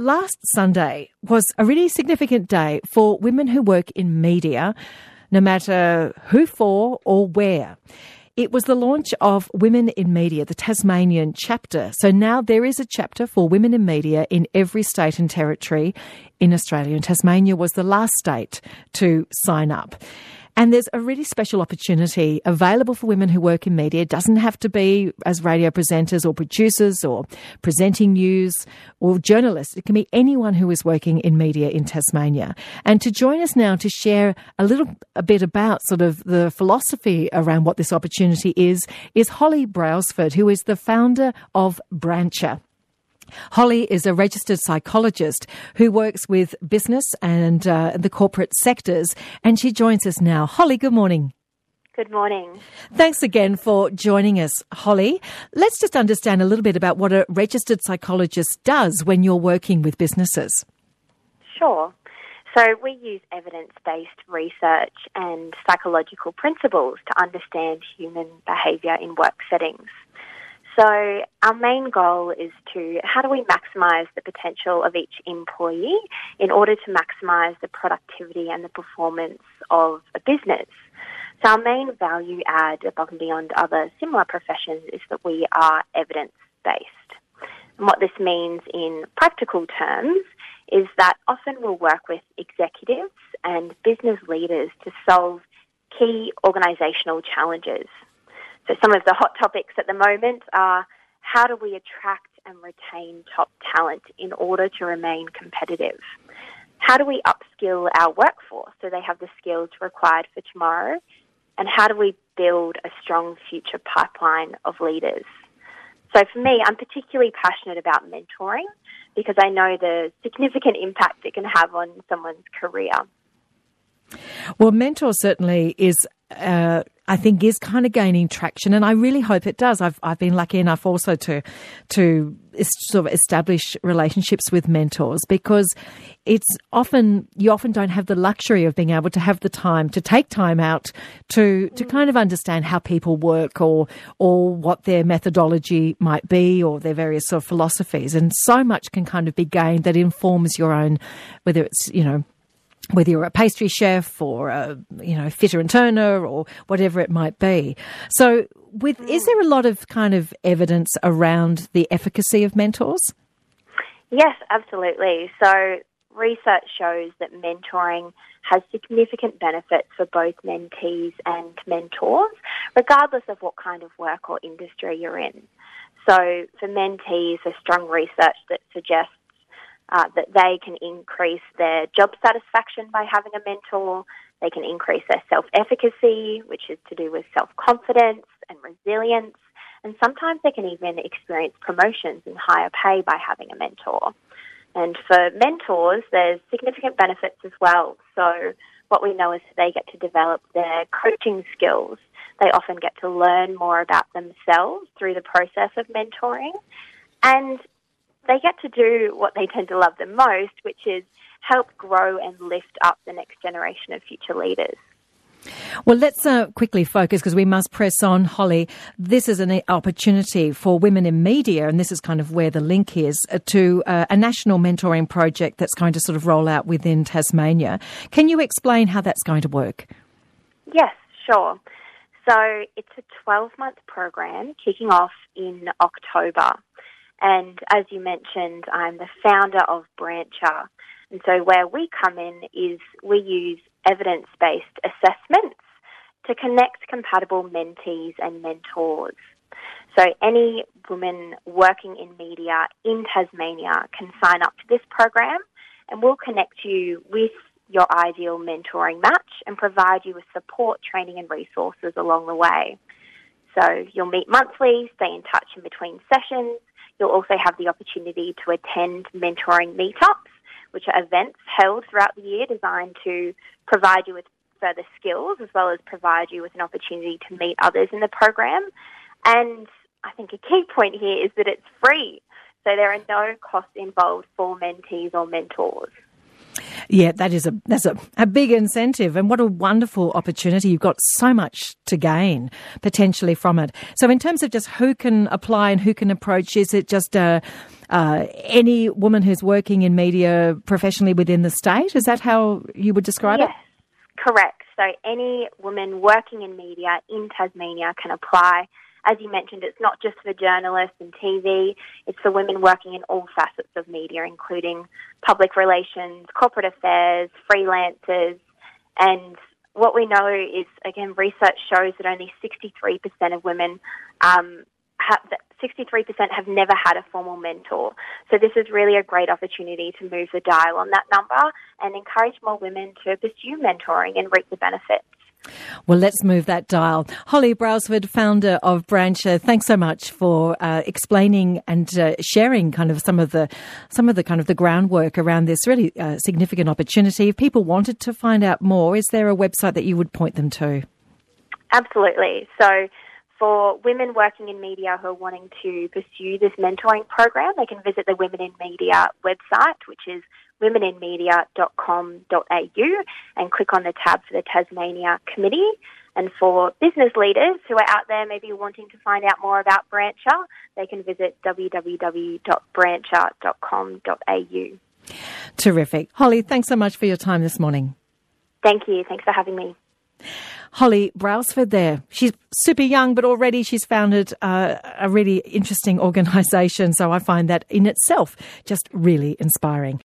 last Sunday was a really significant day for women who work in media, no matter who for or where. It was the launch of Women in Media, the Tasmanian chapter. So now there is a chapter for women in media in every state and territory in Australia. And Tasmania was the last state to sign up. And there's a really special opportunity available for women who work in media. It doesn't have to be as radio presenters or producers or presenting news or journalists. It can be anyone who is working in media in Tasmania. And to join us now to share a bit about sort of the philosophy around what this opportunity is Holly Brailsford, who is the founder of Brancher. Holly is a registered psychologist who works with business and the corporate sectors, and she joins us now. Holly, good morning. Good morning. Thanks again for joining us, Holly. Let's just understand a little bit about what a registered psychologist does when you're working with businesses. Sure. So we use evidence-based research and psychological principles to understand human behaviour in work settings. So our main goal is how do we maximise the potential of each employee in order to maximise the productivity and the performance of a business? So our main value add above and beyond other similar professions is that we are evidence-based. And what this means in practical terms is that often we'll work with executives and business leaders to solve key organisational challenges. So some of the hot topics at the moment are how do we attract and retain top talent in order to remain competitive? How do we upskill our workforce so they have the skills required for tomorrow? And how do we build a strong future pipeline of leaders? So for me, I'm particularly passionate about mentoring because I know the significant impact it can have on someone's career. Well, mentor certainly is, I think, is kind of gaining traction, and I really hope it does. I've been lucky enough also to sort of establish relationships with mentors because you often don't have the luxury of being able to have the time to take time out to kind of understand how people work or what their methodology might be or their various sort of philosophies, and so much can kind of be gained that informs your own, whether it's, whether you're a pastry chef or a, fitter and turner or whatever it might be. So is there a lot of kind of evidence around the efficacy of mentors? Yes, absolutely. So research shows that mentoring has significant benefits for both mentees and mentors, regardless of what kind of work or industry you're in. So for mentees, there's strong research that suggests that they can increase their job satisfaction by having a mentor. They can increase their self-efficacy, which is to do with self-confidence and resilience. And sometimes they can even experience promotions and higher pay by having a mentor. And for mentors, there's significant benefits as well. So what we know is that they get to develop their coaching skills. They often get to learn more about themselves through the process of mentoring. And they get to do what they tend to love the most, which is help grow and lift up the next generation of future leaders. Well, let's quickly focus because we must press on, Holly. This is an opportunity for women in media, and this is kind of where the link is, to a national mentoring project that's going to sort of roll out within Tasmania. Can you explain how that's going to work? Yes, sure. So it's a 12-month program kicking off in October. And as you mentioned, I'm the founder of Brancher. And so where we come in is we use evidence-based assessments to connect compatible mentees and mentors. So any woman working in media in Tasmania can sign up to this program, and we'll connect you with your ideal mentoring match and provide you with support, training and resources along the way. So you'll meet monthly, stay in touch in between sessions. You'll also have the opportunity to attend mentoring meetups, which are events held throughout the year designed to provide you with further skills as well as provide you with an opportunity to meet others in the program. And I think a key point here is that it's free. So there are no costs involved for mentees or mentors. Yeah, that's a big incentive, and what a wonderful opportunity. You've got so much to gain potentially from it. So in terms of just who can apply and who can approach, is it just any woman who's working in media professionally within the state? Is that how you would describe it? Yes, correct. So any woman working in media in Tasmania can apply. As you mentioned, it's not just for journalists and TV, it's for women working in all facets of media, including public relations, corporate affairs, freelancers. And what we know is, again, research shows that only 63% of women 63% have never had a formal mentor. So this is really a great opportunity to move the dial on that number and encourage more women to pursue mentoring and reap the benefits. Well, let's move that dial. Holly Brailsford, founder of Brancher, thanks so much for explaining and sharing kind of some of the kind of the groundwork around this really significant opportunity. If people wanted to find out more, is there a website that you would point them to? Absolutely. So for women working in media who are wanting to pursue this mentoring program, they can visit the Women in Media website, which is womeninmedia.com.au, and click on the tab for the Tasmania Committee. And for business leaders who are out there maybe wanting to find out more about Brancher, they can visit www.brancher.com.au. Terrific. Holly, thanks so much for your time this morning. Thank you. Thanks for having me. Holly Brailsford there. She's super young, but already she's founded a really interesting organisation. So I find that in itself just really inspiring.